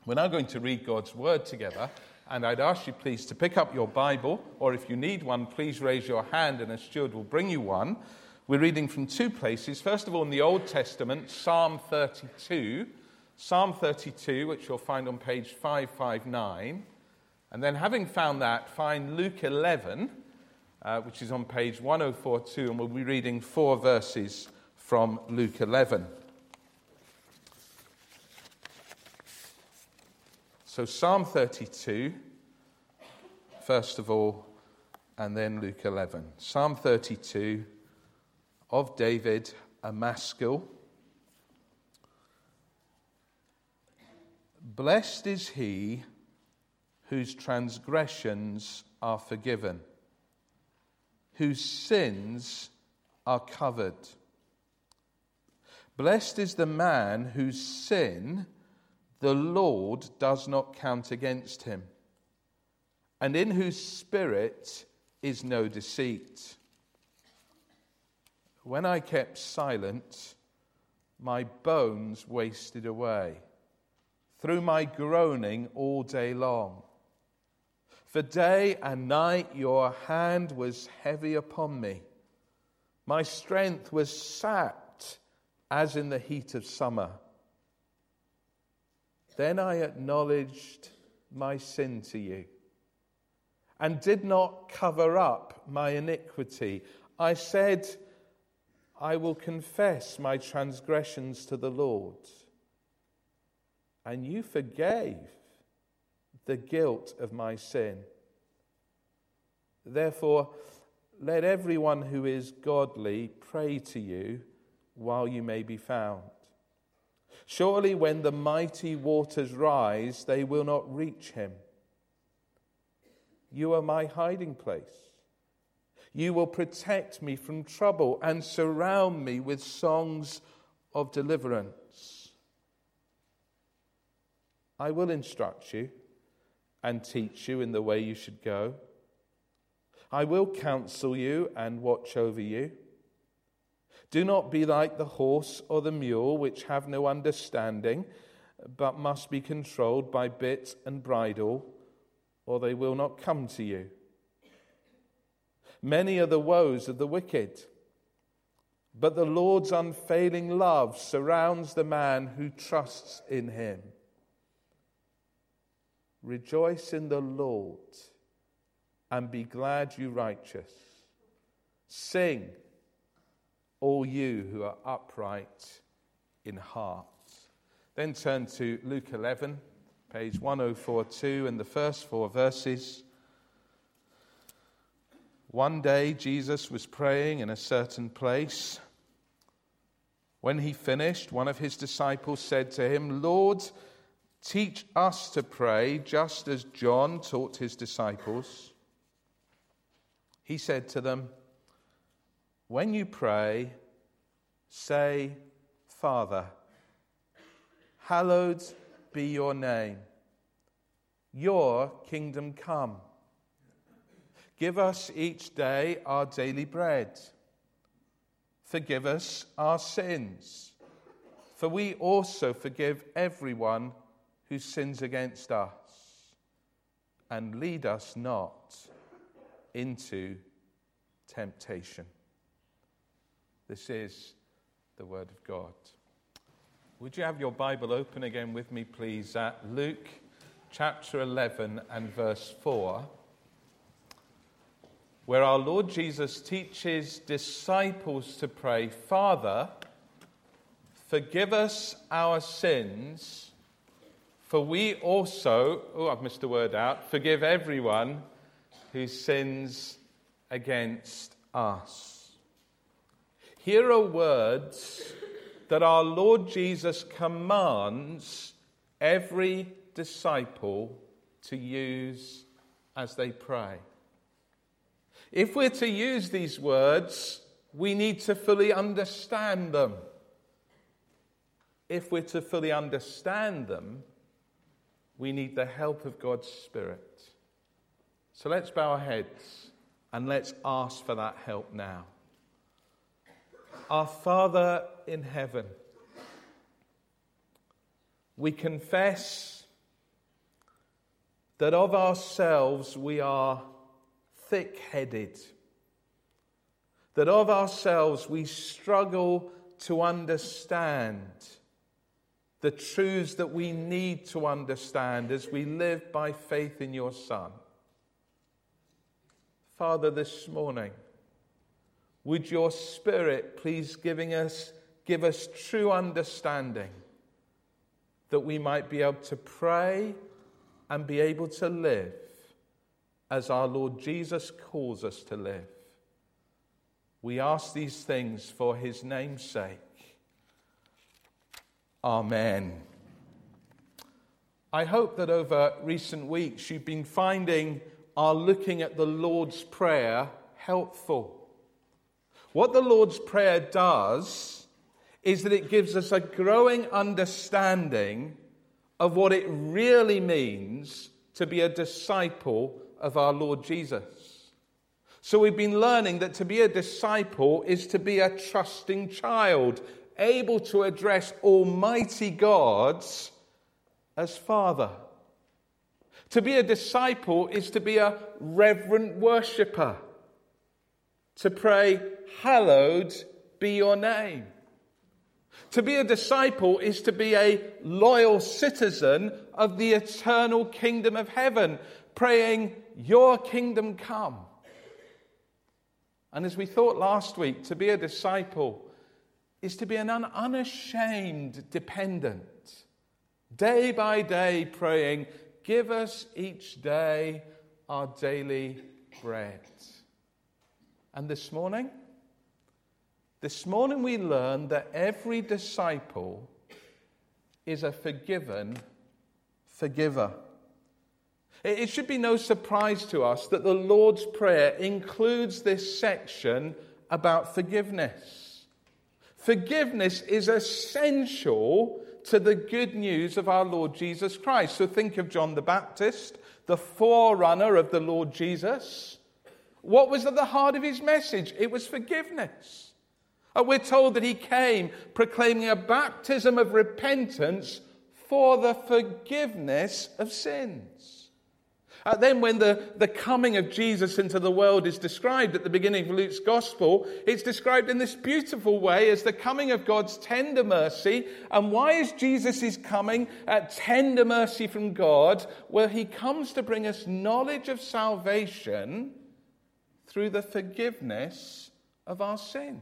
We're now going to read God's word together, and I'd ask you please to pick up your Bible, or if you need one, please raise your hand and a steward will bring you one. We're reading from two places. First of all, in the Old Testament, Psalm 32, which you'll find on page 559. And then having found that, find Luke 11, which is on page 1042, and we'll be reading 4 verses from Luke 11. So Psalm 32, first of all, and then Luke 11. Psalm 32 of David, a maskil. Blessed is he whose transgressions are forgiven, whose sins are covered. Blessed is the man whose sin the Lord does not count against him, and in whose spirit is no deceit. When I kept silent, my bones wasted away through my groaning all day long. For day and night your hand was heavy upon me. My strength was sapped as in the heat of summer. Then I acknowledged my sin to you and did not cover up my iniquity. I said, I will confess my transgressions to the Lord. And you forgave the guilt of my sin. Therefore, let everyone who is godly pray to you while you may be found. Surely when the mighty waters rise, they will not reach him. You are my hiding place. You will protect me from trouble and surround me with songs of deliverance. I will instruct you and teach you in the way you should go. I will counsel you and watch over you. Do not be like the horse or the mule, which have no understanding, but must be controlled by bit and bridle, or they will not come to you. Many are the woes of the wicked, but the Lord's unfailing love surrounds the man who trusts in him. Rejoice in the Lord and be glad, you righteous. Sing, all you who are upright in heart. Then turn to Luke 11, page 1042, and the first 4 verses. One day Jesus was praying in a certain place. When he finished, one of his disciples said to him, Lord, teach us to pray, just as John taught his disciples. He said to them, when you pray, say, Father, hallowed be your name. Your kingdom come. Give us each day our daily bread. Forgive us our sins, for we also forgive everyone who sins against us. And lead us not into temptation. This is the word of God. Would you have your Bible open again with me, please, at Luke chapter 11 and verse 4, where our Lord Jesus teaches disciples to pray, Father, forgive us our sins, for we also, I've missed the word out, forgive everyone who sins against us. Here are words that our Lord Jesus commands every disciple to use as they pray. If we're to use these words, we need to fully understand them. If we're to fully understand them, we need the help of God's Spirit. So let's bow our heads and let's ask for that help now. Our Father in heaven, we confess that of ourselves we are thick-headed, that of ourselves we struggle to understand the truths that we need to understand as we live by faith in your Son. Father, this morning, would your Spirit please give us true understanding that we might be able to pray and be able to live as our Lord Jesus calls us to live. We ask these things for his name's sake. Amen. I hope that over recent weeks you've been finding our looking at the Lord's Prayer helpful. What the Lord's Prayer does is that it gives us a growing understanding of what it really means to be a disciple of our Lord Jesus. So we've been learning that to be a disciple is to be a trusting child, able to address Almighty God as Father. To be a disciple is to be a reverent worshipper. To pray, hallowed be your name. To be a disciple is to be a loyal citizen of the eternal kingdom of heaven, praying, your kingdom come. And as we thought last week, to be a disciple is to be an unashamed dependent, day by day praying, give us each day our daily bread. And this morning we learned that every disciple is a forgiven forgiver. It should be no surprise to us that the Lord's Prayer includes this section about forgiveness. Forgiveness is essential to the good news of our Lord Jesus Christ. So think of John the Baptist, the forerunner of the Lord Jesus. What was at the heart of his message? It was forgiveness. We're told that he came proclaiming a baptism of repentance for the forgiveness of sins. Then when the coming of Jesus into the world is described at the beginning of Luke's Gospel, it's described in this beautiful way as the coming of God's tender mercy. And why is Jesus' coming at tender mercy from God? Well, he comes to bring us knowledge of salvation through the forgiveness of our sins.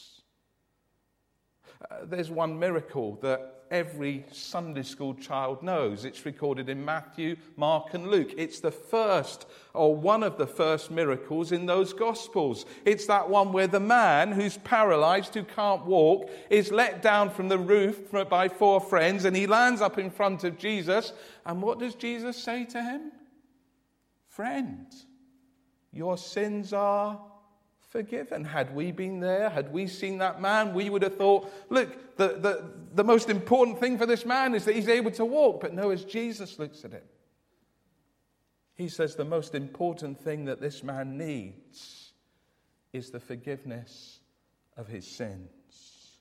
There's one miracle that every Sunday school child knows. It's recorded in Matthew, Mark, and Luke. It's the first, or one of the first miracles in those Gospels. It's that one where the man who's paralyzed, who can't walk, is let down from the roof by 4 friends, and he lands up in front of Jesus. And what does Jesus say to him? Friend, your sins are forgiven. Had we been there, had we seen that man, we would have thought, look, the most important thing for this man is that he's able to walk. But no, as Jesus looks at him, he says the most important thing that this man needs is the forgiveness of his sins.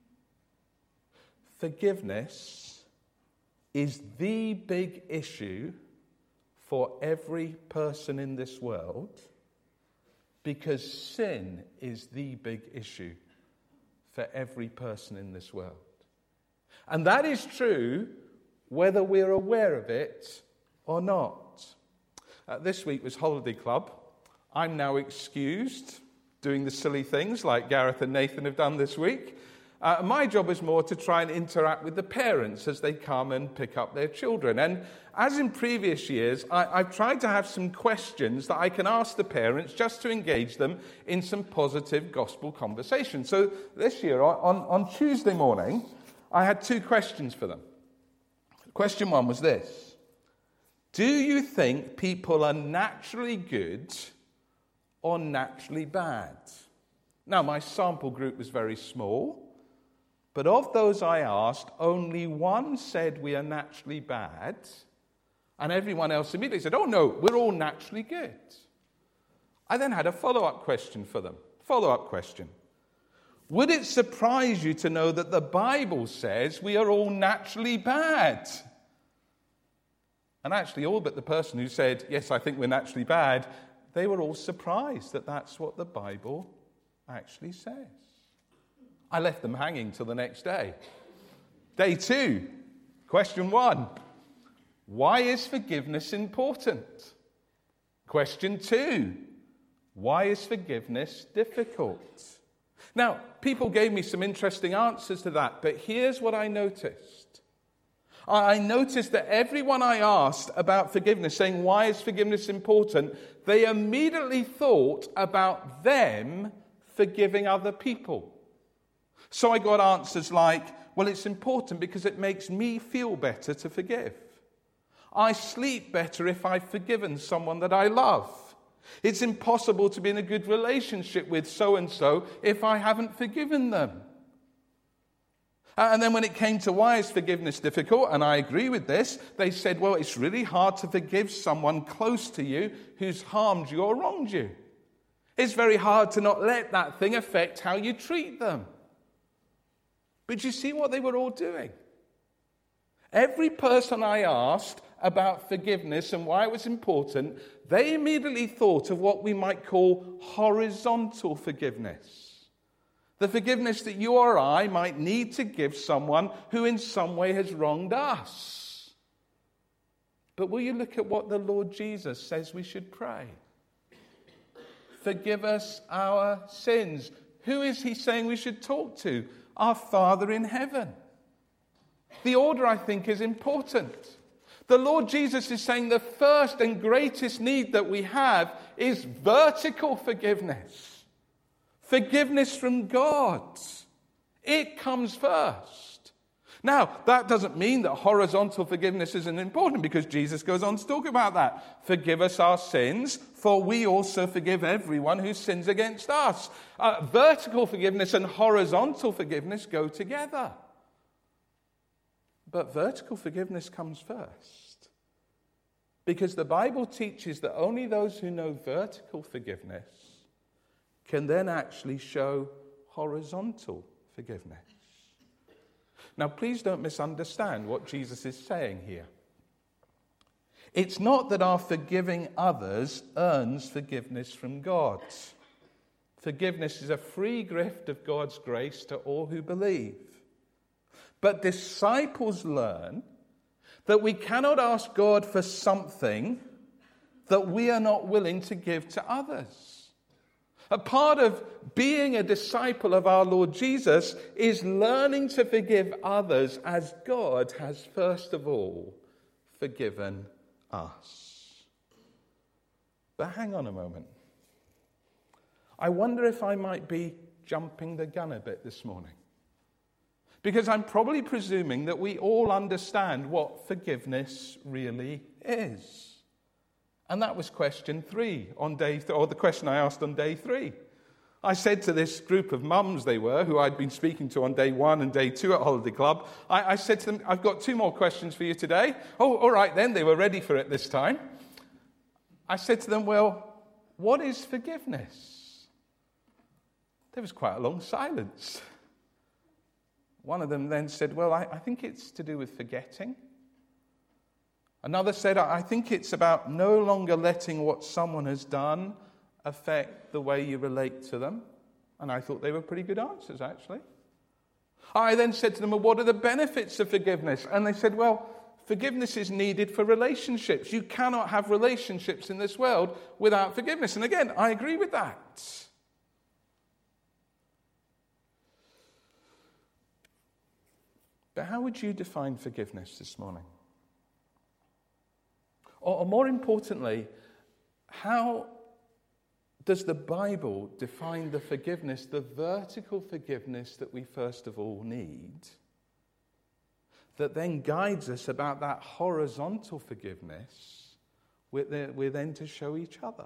Forgiveness is the big issue for every person in this world, because sin is the big issue for every person in this world. And that is true whether we're aware of it or not. This week was Holiday Club. I'm now excused doing the silly things like Gareth and Nathan have done this week. My job is more to try and interact with the parents as they come and pick up their children. And as in previous years, I've tried to have some questions that I can ask the parents just to engage them in some positive gospel conversation. So this year, on Tuesday morning, I had 2 questions for them. Question 1 was this: do you think people are naturally good or naturally bad? Now, my sample group was very small, but of those I asked, only 1 said we are naturally bad, and everyone else immediately said, oh no, we're all naturally good. I then had a follow-up question for them. Follow-up question. Would it surprise you to know that the Bible says we are all naturally bad? And actually, all but the person who said, yes, I think we're naturally bad, they were all surprised that that's what the Bible actually says. I left them hanging till the next day. Day 2, question 1. Why is forgiveness important? Question 2. Why is forgiveness difficult? Now, people gave me some interesting answers to that, but here's what I noticed. I noticed that everyone I asked about forgiveness, saying, why is forgiveness important? They immediately thought about them forgiving other people. So I got answers like, well, it's important because it makes me feel better to forgive. I sleep better if I've forgiven someone that I love. It's impossible to be in a good relationship with so-and-so if I haven't forgiven them. And then when it came to why is forgiveness difficult, and I agree with this, they said, well, it's really hard to forgive someone close to you who's harmed you or wronged you. It's very hard to not let that thing affect how you treat them. But you see what they were all doing? Every person I asked about forgiveness and why it was important, they immediately thought of what we might call horizontal forgiveness. The forgiveness that you or I might need to give someone who in some way has wronged us. But will you look at what the Lord Jesus says we should pray? Forgive us our sins. Who is he saying we should talk to? Our Father in heaven. The order, I think, is important. The Lord Jesus is saying the first and greatest need that we have is vertical forgiveness. Forgiveness from God. It comes first. Now, that doesn't mean that horizontal forgiveness isn't important, because Jesus goes on to talk about that. Forgive us our sins, for we also forgive everyone who sins against us. Vertical forgiveness and horizontal forgiveness go together. But vertical forgiveness comes first. Because the Bible teaches that only those who know vertical forgiveness can then actually show horizontal forgiveness. Now, please don't misunderstand what Jesus is saying here. It's not that our forgiving others earns forgiveness from God. Forgiveness is a free gift of God's grace to all who believe. But disciples learn that we cannot ask God for something that we are not willing to give to others. A part of being a disciple of our Lord Jesus is learning to forgive others as God has first of all forgiven us. But hang on a moment. I wonder if I might be jumping the gun a bit this morning. Because I'm probably presuming that we all understand what forgiveness really is. And that was question 3 on day 3, or the question I asked on day 3. I said to this group of mums they were, who I'd been speaking to on day 1 and day 2 at Holiday Club, I said to them, I've got 2 more questions for you today. Oh, all right then, they were ready for it this time. I said to them, well, what is forgiveness? There was quite a long silence. One of them then said, well, I think it's to do with forgetting. Another said, I think it's about no longer letting what someone has done affect the way you relate to them. And I thought they were pretty good answers, actually. I then said to them, well, what are the benefits of forgiveness? And they said, well, forgiveness is needed for relationships. You cannot have relationships in this world without forgiveness. And again, I agree with that. But how would you define forgiveness this morning? Or more importantly, how does the Bible define the forgiveness, the vertical forgiveness that we first of all need, that then guides us about that horizontal forgiveness we're then to show each other?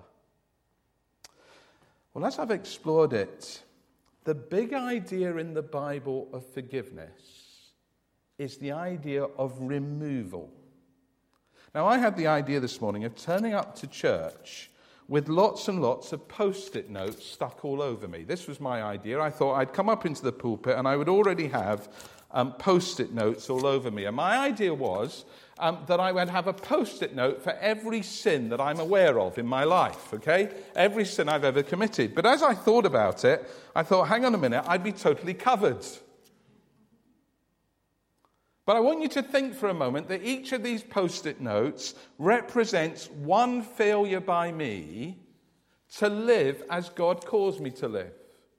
Well, as I've explored it, the big idea in the Bible of forgiveness is the idea of removal. Now, I had the idea this morning of turning up to church with lots and lots of post-it notes stuck all over me. This was my idea. I thought I'd come up into the pulpit and I would already have post-it notes all over me. And my idea was that I would have a post-it note for every sin that I'm aware of in my life, okay? Every sin I've ever committed. But as I thought about it, I thought, hang on a minute, I'd be totally covered. But I want you to think for a moment that each of these post-it notes represents one failure by me to live as God calls me to live.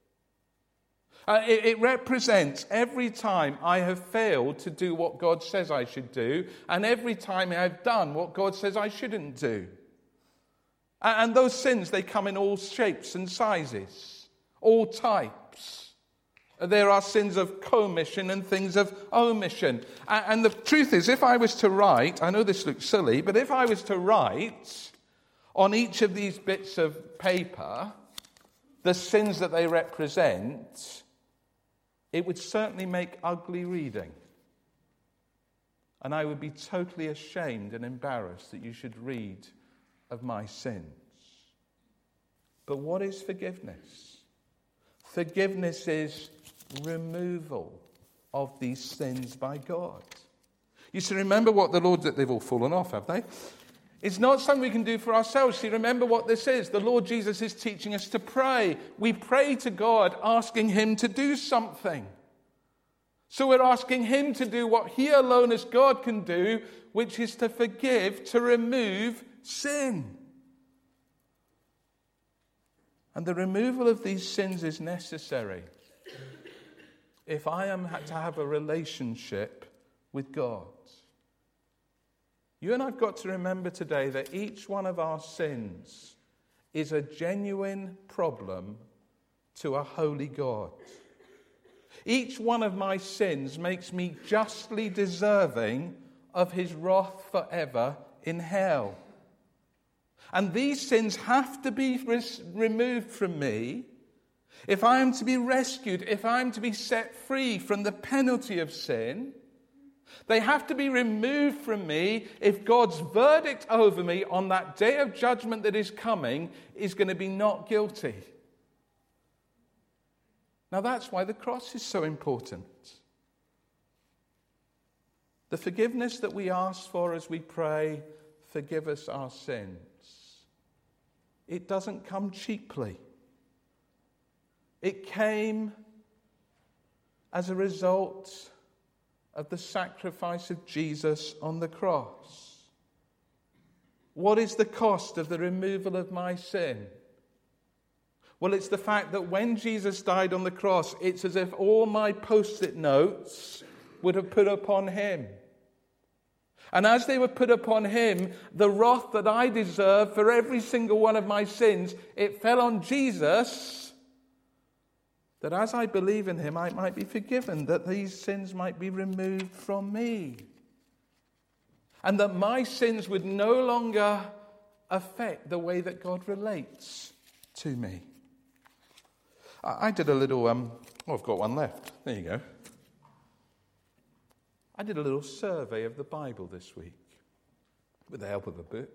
It represents every time I have failed to do what God says I should do, and every time I've done what God says I shouldn't do. And those sins, they come in all shapes and sizes, all types. There are sins of commission and things of omission. And the truth is, if I was to write, I know this looks silly, but if I was to write on each of these bits of paper the sins that they represent, it would certainly make ugly reading. And I would be totally ashamed and embarrassed that you should read of my sins. But what is forgiveness? Forgiveness is removal of these sins by God. You see, remember what the Lord, they've all fallen off, have they? It's not something we can do for ourselves. See, remember what this is. The Lord Jesus is teaching us to pray. We pray to God asking him to do something. So we're asking him to do what he alone as God can do, which is to forgive, to remove sin. And the removal of these sins is necessary if I am to have a relationship with God. You and I've got to remember today that each one of our sins is a genuine problem to a holy God. Each one of my sins makes me justly deserving of his wrath forever in hell. And these sins have to be removed from me if I am to be rescued, if I am to be set free from the penalty of sin. They have to be removed from me if God's verdict over me on that day of judgment that is coming is going to be not guilty. Now that's why the cross is so important. The forgiveness that we ask for as we pray, forgive us our sins, it doesn't come cheaply. It came as a result of the sacrifice of Jesus on the cross. What is the cost of the removal of my sin? Well, it's the fact that when Jesus died on the cross, it's as if all my post-it notes would have put upon him. And as they were put upon him, the wrath that I deserve for every single one of my sins, it fell on Jesus, that as I believe in him, I might be forgiven, that these sins might be removed from me. And that my sins would no longer affect the way that God relates to me. I did a little, I've got one left. There you go. I did a little survey of the Bible this week with the help of a book.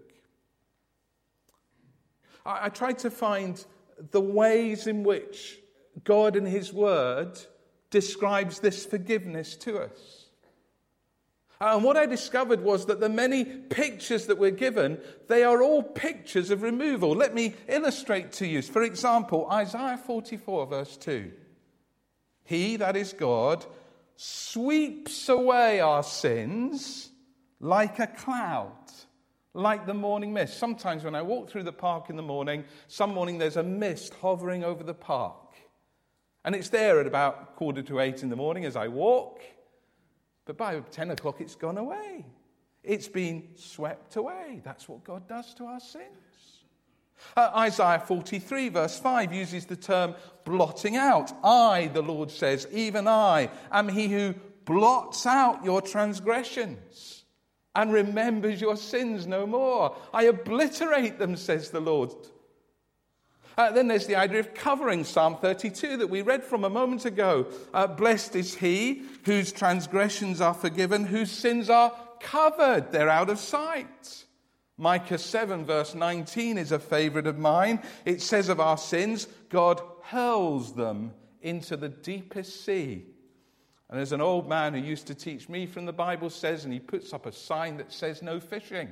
I tried to find the ways in which God in his word describes this forgiveness to us. And what I discovered was that the many pictures that we're given, they are all pictures of removal. Let me illustrate to you. For example, Isaiah 44 verse 2. He, that is God, sweeps away our sins like a cloud, like the morning mist. Sometimes when I walk through the park in the morning, some morning there's a mist hovering over the park. And it's there at about 7:45 in the morning as I walk. But by 10 o'clock it's gone away. It's been swept away. That's what God does to our sins. Isaiah 43 verse 5 uses the term blotting out. I, the Lord says, even I am he who blots out your transgressions and remembers your sins no more. I obliterate them, says the Lord. Then there's the idea of covering, Psalm 32 that we read from a moment ago. Blessed is he whose transgressions are forgiven, whose sins are covered. They're out of sight. Micah 7 verse 19 is a favorite of mine. It says of our sins, God hurls them into the deepest sea. And there's an old man who used to teach me from the Bible says, and he puts up a sign that says no fishing.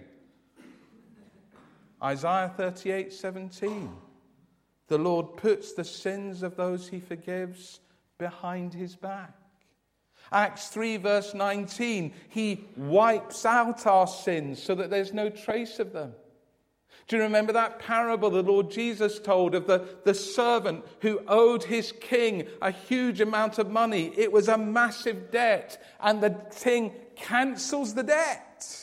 Isaiah 38:17. The Lord puts the sins of those he forgives behind his back. Acts 3 verse 19. He wipes out our sins so that there's no trace of them. Do you remember that parable the Lord Jesus told of the servant who owed his king a huge amount of money? It was a massive debt, and the king cancels the debt.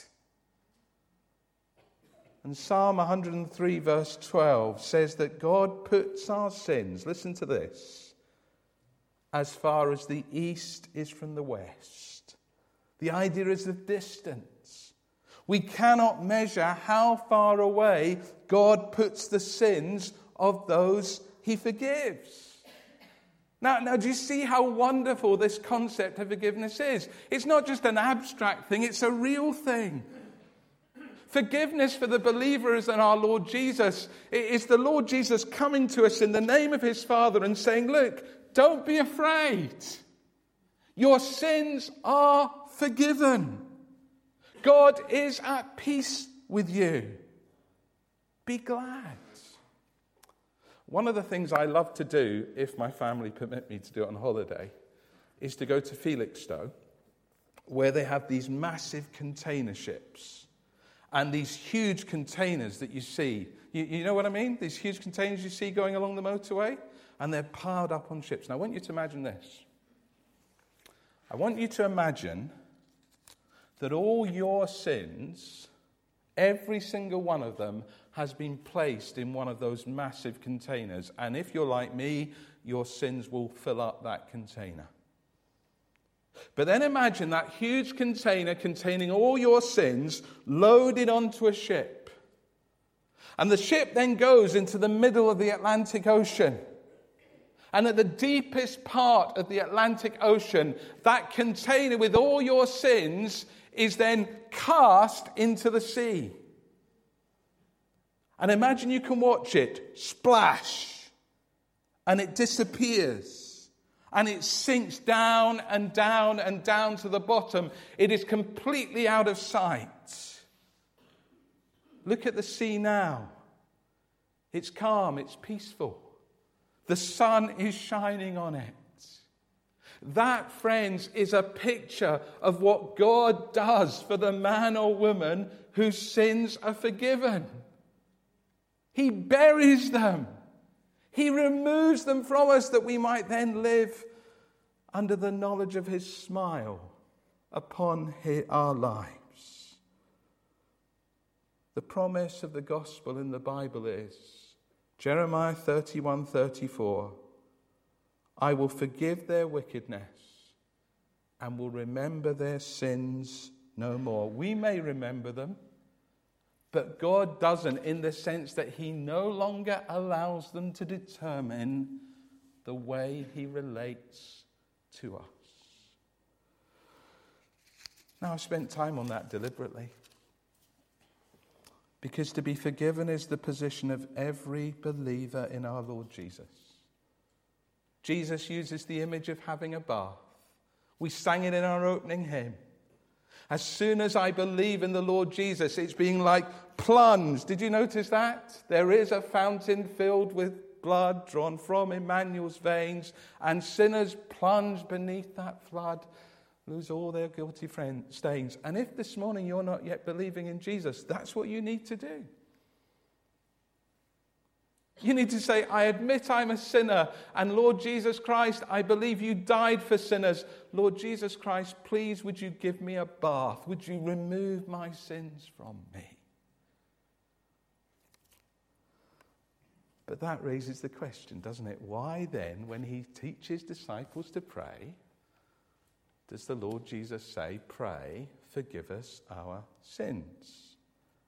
And Psalm 103 verse 12 says that God puts our sins, listen to this, as far as the east is from the west. The idea is of distance. We cannot measure how far away God puts the sins of those he forgives. Now, do you see how wonderful this concept of forgiveness is? It's not just an abstract thing, it's a real thing. Forgiveness for the believers in our Lord Jesus is the Lord Jesus coming to us in the name of his Father and saying, look, don't be afraid. Your sins are forgiven. God is at peace with you. Be glad. One of the things I love to do, if my family permit me to do it on holiday, is to go to Felixstowe, where they have these massive container ships. And these huge containers that you see, you know what I mean? These huge containers you see going along the motorway, and they're piled up on ships. Now, I want you to imagine this. I want you to imagine that all your sins, every single one of them, has been placed in one of those massive containers. And if you're like me, your sins will fill up that container. But then imagine that huge container containing all your sins loaded onto a ship. And the ship then goes into the middle of the Atlantic Ocean. And at the deepest part of the Atlantic Ocean, that container with all your sins is then cast into the sea. And imagine you can watch it splash, and it disappears, and it sinks down and down and down to the bottom. It is completely out of sight. Look at the sea now. It's calm, it's peaceful. The sun is shining on it. That, friends, is a picture of what God does for the man or woman whose sins are forgiven. He buries them. He removes them from us that we might then live under the knowledge of his smile upon our lives. The promise of the gospel in the Bible is Jeremiah 31:34. I will forgive their wickedness and will remember their sins no more. We may remember them, but God doesn't, in the sense that he no longer allows them to determine the way he relates to us. Now, I've spent time on that deliberately, because to be forgiven is the position of every believer in our Lord Jesus. Jesus uses the image of having a bath. We sang it in our opening hymn. As soon as I believe in the Lord Jesus, it's being like plunged. Did you notice that? There is a fountain filled with blood drawn from Emmanuel's veins, and sinners plunge beneath that flood, lose all their guilty stains. And if this morning you're not yet believing in Jesus, that's what you need to do. You need to say, I admit I'm a sinner, and Lord Jesus Christ, I believe you died for sinners. Lord Jesus Christ, please would you give me a bath? Would you remove my sins from me? But that raises the question, doesn't it? Why then, when he teaches disciples to pray, does the Lord Jesus say, pray, forgive us our sins,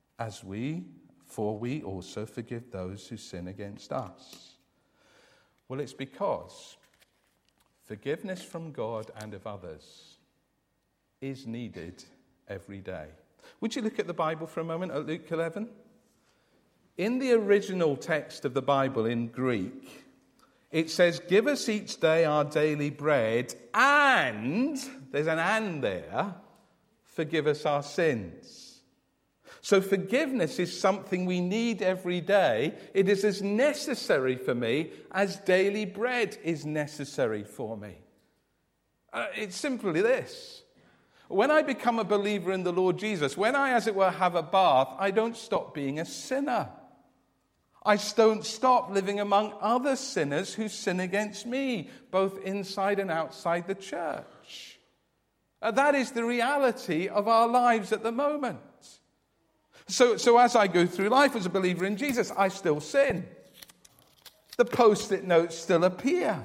for we also forgive those who sin against us? Well, it's because forgiveness from God and of others is needed every day. Would you look at the Bible for a moment at Luke 11? In the original text of the Bible in Greek, It says, give us each day our daily bread, and, there's an and there, forgive us our sins. So forgiveness is something we need every day. It is as necessary for me as daily bread is necessary for me. It's simply this. When I become a believer in the Lord Jesus, when I, as it were, have a bath, I don't stop being a sinner. I don't stop living among other sinners who sin against me, both inside and outside the church. That is the reality of our lives at the moment. So as I go through life as a believer in Jesus, I still sin. The post-it notes still appear.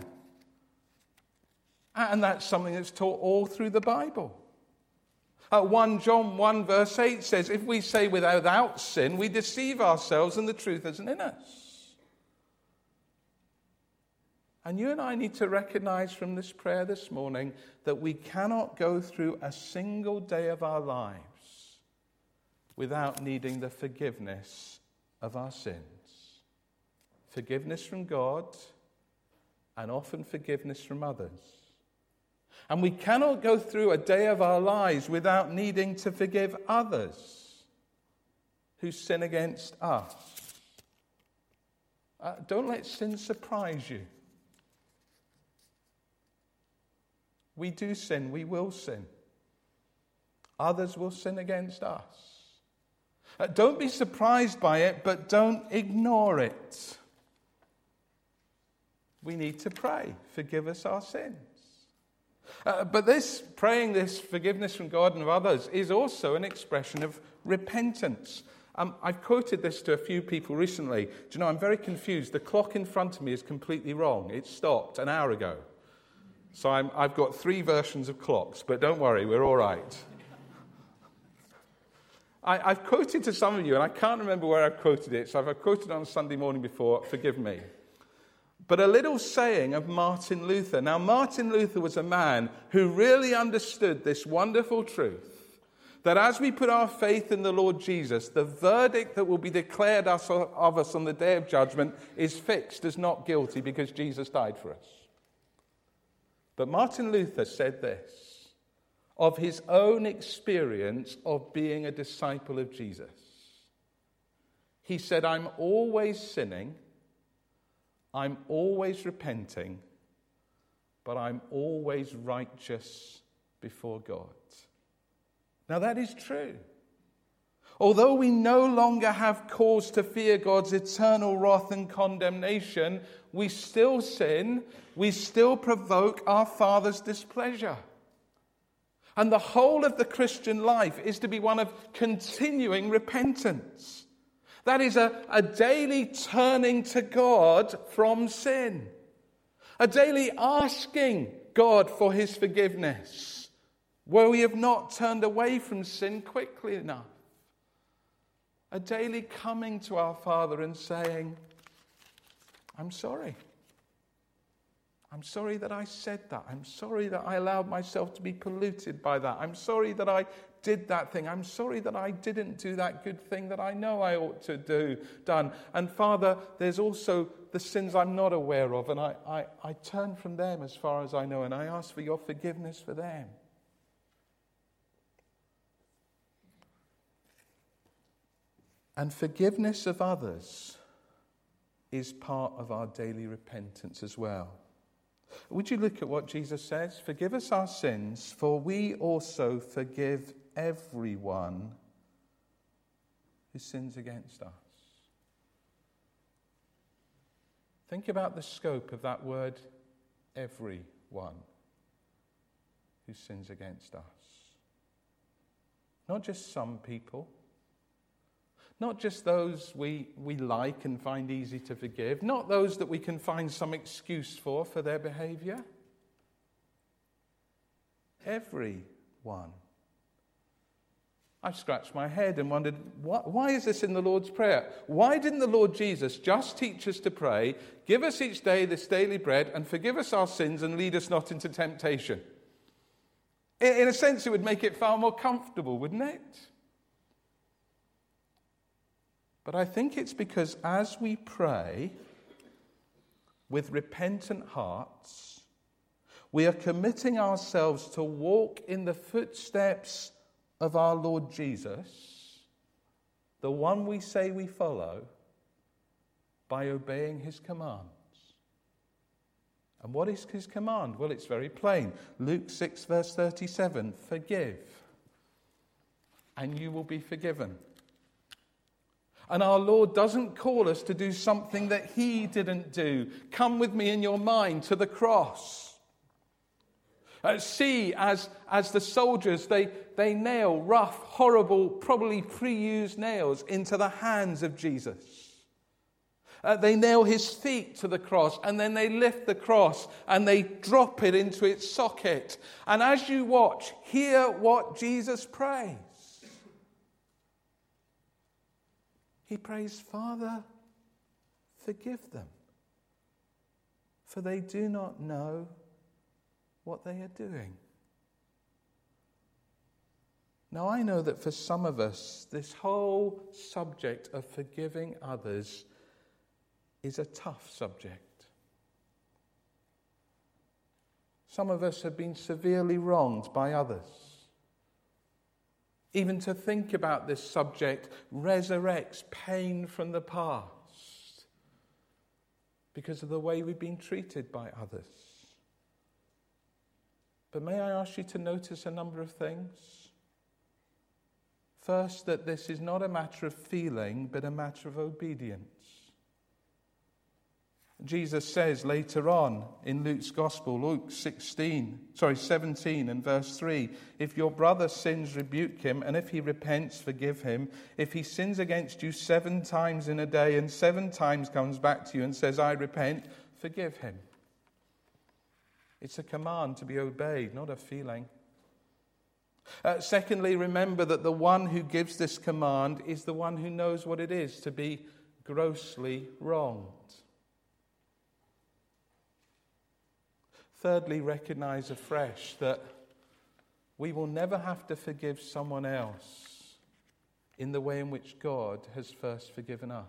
And that's something that's taught all through the Bible. 1 John 1 verse 8 says, if we say without sin, we deceive ourselves and the truth isn't in us. And you and I need to recognize from this prayer this morning that we cannot go through a single day of our lives without needing the forgiveness of our sins. Forgiveness from God and often forgiveness from others. And we cannot go through a day of our lives without needing to forgive others who sin against us. Don't let sin surprise you. We do sin, we will sin. Others will sin against us. Don't be surprised by it, but don't ignore it. We need to pray, forgive us our sins. But praying this forgiveness from God and of others is also an expression of repentance. I've quoted this to a few people recently. Do you know, I'm very confused. The clock in front of me is completely wrong. It stopped an hour ago. So I've got 3 versions of clocks, but don't worry, we're all right. I've quoted to some of you, and I can't remember where I've quoted it, so I've quoted on Sunday morning before, forgive me. But a little saying of Martin Luther. Now, Martin Luther was a man who really understood this wonderful truth, that as we put our faith in the Lord Jesus, the verdict that will be declared of us on the day of judgment is fixed as not guilty because Jesus died for us. But Martin Luther said this of his own experience of being a disciple of Jesus. He said, I'm always sinning, I'm always repenting, but I'm always righteous before God. Now that is true. Although we no longer have cause to fear God's eternal wrath and condemnation, we still sin, we still provoke our Father's displeasure. And the whole of the Christian life is to be one of continuing repentance. That is a daily turning to God from sin. A daily asking God for his forgiveness, where we have not turned away from sin quickly enough. A daily coming to our Father and saying, I'm sorry. I'm sorry that I said that. I'm sorry that I allowed myself to be polluted by that. I'm sorry that I did that thing. I'm sorry that I didn't do that good thing that I know I ought to done. And Father, there's also the sins I'm not aware of, and I turn from them as far as I know, and I ask for your forgiveness for them. And forgiveness of others is part of our daily repentance as well. Would you look at what Jesus says? Forgive us our sins, for we also forgive everyone who sins against us. Think about the scope of that word, everyone who sins against us. Not just some people. Not just those we like and find easy to forgive. Not those that we can find some excuse for their behavior. Everyone. I've scratched my head and wondered, why is this in the Lord's Prayer? Why didn't the Lord Jesus just teach us to pray, give us each day this daily bread, and forgive us our sins and lead us not into temptation? In a sense, it would make it far more comfortable, wouldn't it? But I think it's because as we pray, with repentant hearts, we are committing ourselves to walk in the footsteps of our Lord Jesus, the one we say we follow, by obeying his commands. And what is his command? Well, it's very plain. Luke 6, verse 37, forgive, and you will be forgiven. And our Lord doesn't call us to do something that he didn't do. Come with me in your mind to the cross. See, as the soldiers, they nail rough, horrible, probably pre-used nails into the hands of Jesus. They nail his feet to the cross, and then they lift the cross and they drop it into its socket. And as you watch, hear what Jesus prays. He prays, Father, forgive them, for they do not know what they are doing. Now, I know that for some of us, this whole subject of forgiving others is a tough subject. Some of us have been severely wronged by others. Even to think about this subject resurrects pain from the past because of the way we've been treated by others. But may I ask you to notice a number of things? First, that this is not a matter of feeling, but a matter of obedience. Jesus says later on in Luke's Gospel, Luke 17 and verse 3, if your brother sins, rebuke him, and if he repents, forgive him. If he sins against you 7 times in a day and 7 times comes back to you and says, I repent, forgive him. It's a command to be obeyed, not a feeling. Secondly, remember that the one who gives this command is the one who knows what it is to be grossly wronged. Thirdly, recognize afresh that we will never have to forgive someone else in the way in which God has first forgiven us.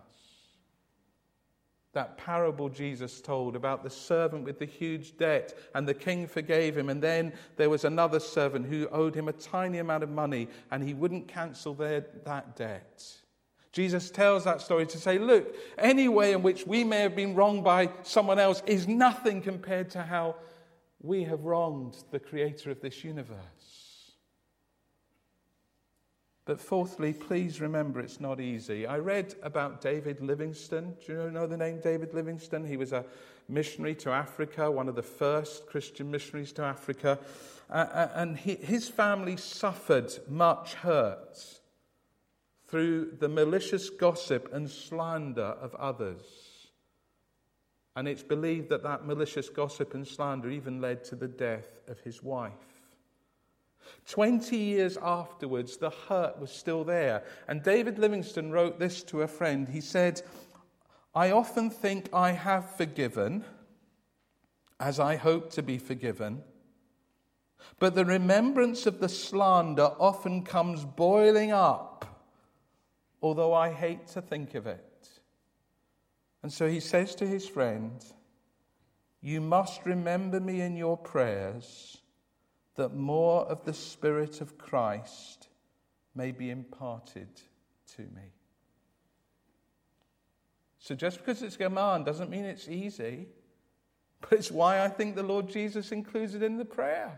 That parable Jesus told about the servant with the huge debt, and the king forgave him, and then there was another servant who owed him a tiny amount of money, and he wouldn't cancel that debt. Jesus tells that story to say, look, any way in which we may have been wronged by someone else is nothing compared to how we have wronged the creator of this universe. But fourthly, please remember it's not easy. I read about David Livingstone. Do you know the name David Livingstone? He was a missionary to Africa, one of the first Christian missionaries to Africa. And his family suffered much hurt through the malicious gossip and slander of others. And it's believed that that malicious gossip and slander even led to the death of his wife. 20 years afterwards, the hurt was still there. And David Livingstone wrote this to a friend. He said, I often think I have forgiven, as I hope to be forgiven, but the remembrance of the slander often comes boiling up, although I hate to think of it. And so he says to his friend, you must remember me in your prayers, that more of the Spirit of Christ may be imparted to me. So just because it's a command doesn't mean it's easy, but it's why I think the Lord Jesus includes it in the prayer.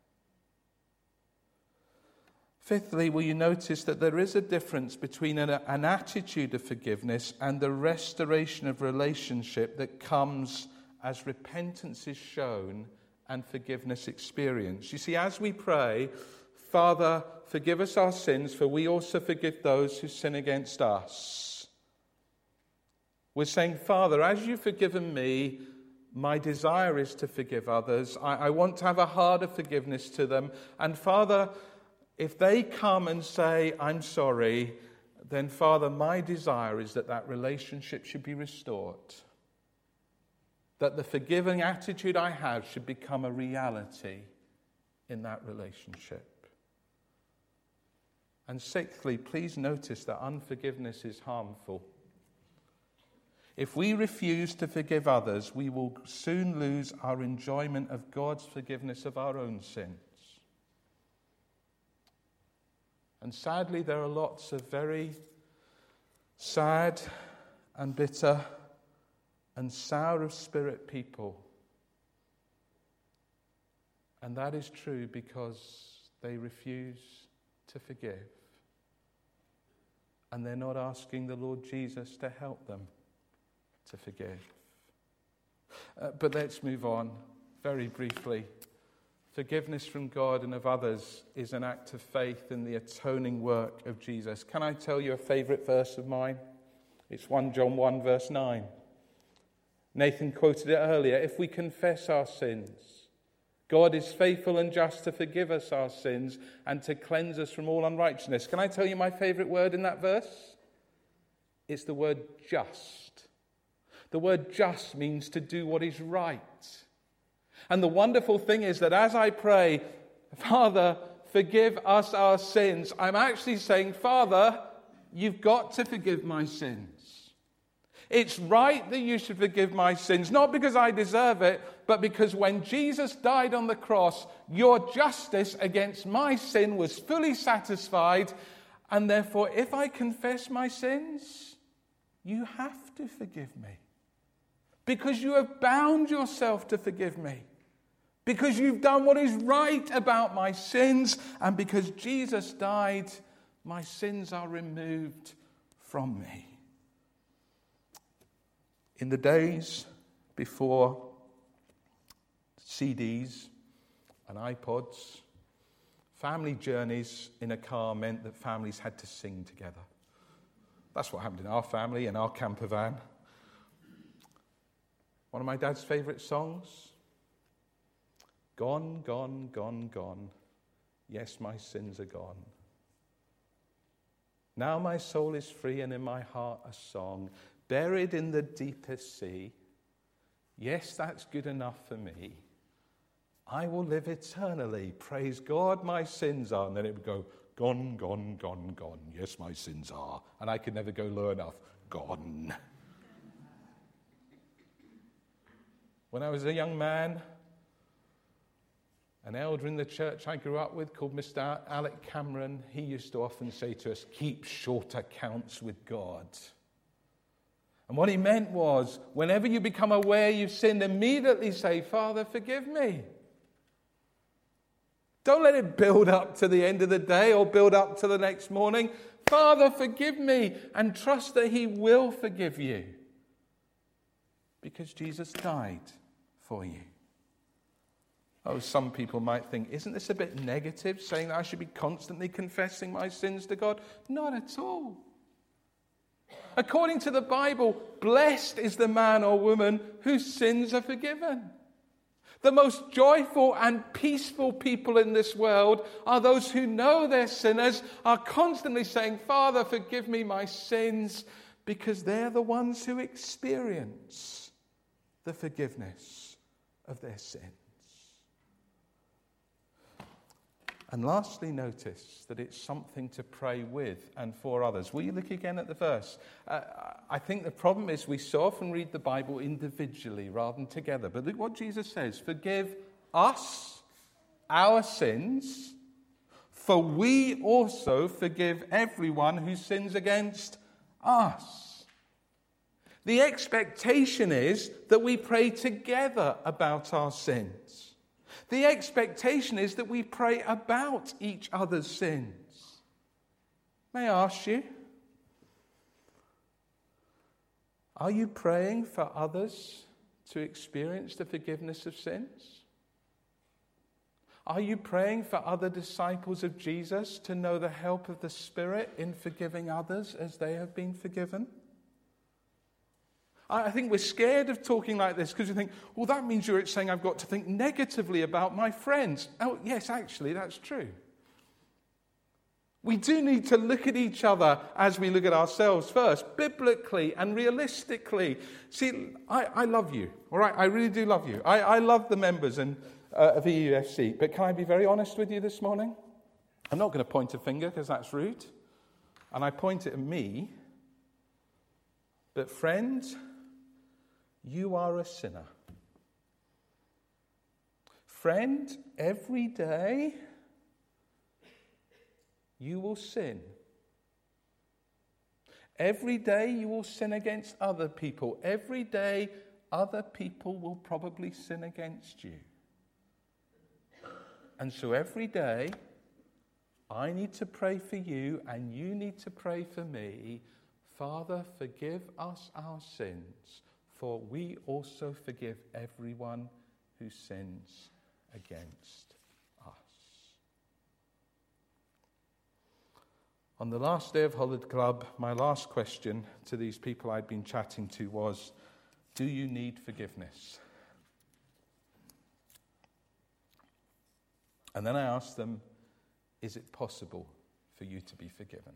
Fifthly, will you notice that there is a difference between an attitude of forgiveness and the restoration of relationship that comes as repentance is shown and forgiveness experienced. You see, as we pray, Father, forgive us our sins, for we also forgive those who sin against us. We're saying, Father, as you've forgiven me, my desire is to forgive others. I want to have a heart of forgiveness to them. And Father, if they come and say, I'm sorry, then Father, my desire is that that relationship should be restored. That the forgiving attitude I have should become a reality in that relationship. And sixthly, please notice that unforgiveness is harmful. If we refuse to forgive others, we will soon lose our enjoyment of God's forgiveness of our own sins. And sadly, there are lots of very sad and bitter and sour of spirit people. And that is true because they refuse to forgive. And they're not asking the Lord Jesus to help them to forgive. But let's move on very briefly. Forgiveness from God and of others is an act of faith in the atoning work of Jesus. Can I tell you a favourite verse of mine? It's 1 John 1 verse 9. Nathan quoted it earlier. If we confess our sins, God is faithful and just to forgive us our sins and to cleanse us from all unrighteousness. Can I tell you my favourite word in that verse? It's the word just. The word just means to do what is right. And the wonderful thing is that as I pray, Father, forgive us our sins, I'm actually saying, Father, you've got to forgive my sins. It's right that you should forgive my sins, not because I deserve it, but because when Jesus died on the cross, your justice against my sin was fully satisfied. And therefore, if I confess my sins, you have to forgive me. Because you have bound yourself to forgive me. Because you've done what is right about my sins. And because Jesus died, my sins are removed from me. In the days before CDs and iPods, family journeys in a car meant that families had to sing together. That's what happened in our family, in our camper van. One of my dad's favourite songs, Gone, gone, gone, gone, yes, my sins are gone. Now my soul is free and in my heart a song, buried in the deepest sea. Yes, that's good enough for me. I will live eternally. Praise God, my sins are. And then it would go, gone, gone, gone, gone. Yes, my sins are. And I could never go low enough. Gone. When I was a young man, an elder in the church I grew up with called Mr. Alec Cameron, he used to often say to us, keep short accounts with God. And what he meant was, whenever you become aware you've sinned, immediately say, Father, forgive me. Don't let it build up to the end of the day or build up to the next morning. Father, forgive me, and trust that he will forgive you. Because Jesus died for you. Oh, some people might think, isn't this a bit negative, saying that I should be constantly confessing my sins to God? Not at all. According to the Bible, blessed is the man or woman whose sins are forgiven. The most joyful and peaceful people in this world are those who know they're sinners, are constantly saying, Father, forgive me my sins, because they're the ones who experience the forgiveness of their sins. And lastly, notice that it's something to pray with and for others. Will you look again at the verse? I think the problem is we so often read the Bible individually rather than together. But look what Jesus says. Forgive us our sins, for we also forgive everyone who sins against us. The expectation is that we pray together about our sins. The expectation is that we pray about each other's sins. May I ask you, are you praying for others to experience the forgiveness of sins? Are you praying for other disciples of Jesus to know the help of the Spirit in forgiving others as they have been forgiven? I think we're scared of talking like this because we think, well, that means you're saying I've got to think negatively about my friends. Oh, yes, actually, that's true. We do need to look at each other as we look at ourselves first, biblically and realistically. See, I love you, all right? I really do love you. I love the members of EUFC, but can I be very honest with you this morning? I'm not going to point a finger because that's rude, and I point it at me. But friends, you are a sinner. Friend, every day you will sin. Every day you will sin against other people. Every day other people will probably sin against you. And so every day I need to pray for you and you need to pray for me. Father, forgive us our sins, for we also forgive everyone who sins against us. On the last day of Holiday Club, my last question to these people I'd been chatting to was, do you need forgiveness? And then I asked them, is it possible for you to be forgiven?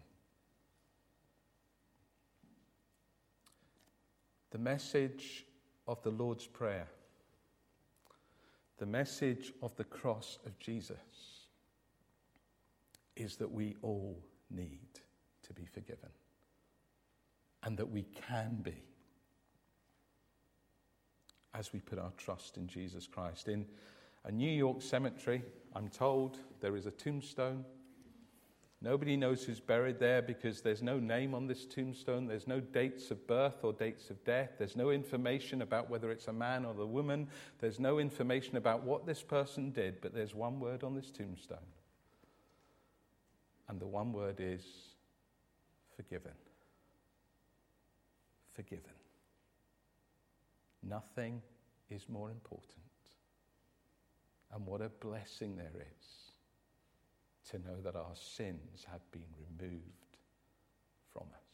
The message of the Lord's Prayer, the message of the cross of Jesus, is that we all need to be forgiven, and that we can be, as we put our trust in Jesus Christ. In a New York cemetery, I'm told, there is a tombstone. Nobody knows who's buried there because there's no name on this tombstone. There's no dates of birth or dates of death. There's no information about whether it's a man or a woman. There's no information about what this person did, but there's one word on this tombstone. And the one word is forgiven. Forgiven. Nothing is more important. And what a blessing there is to know that our sins have been removed from us.